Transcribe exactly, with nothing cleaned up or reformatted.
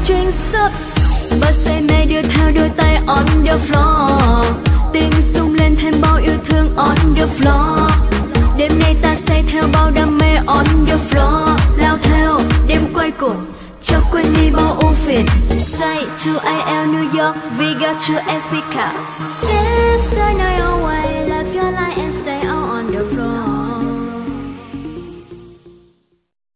drinks up. Và say mê đưa theo đôi tay on the floor. Tình sung lên thêm bao yêu thương on the floor. Đêm nay ta say theo bao đam mê on the floor. Lao theo đêm quay cuồng cho quên đi bao ưu phiền. Say to I L New York, we got to Africa. Dance the night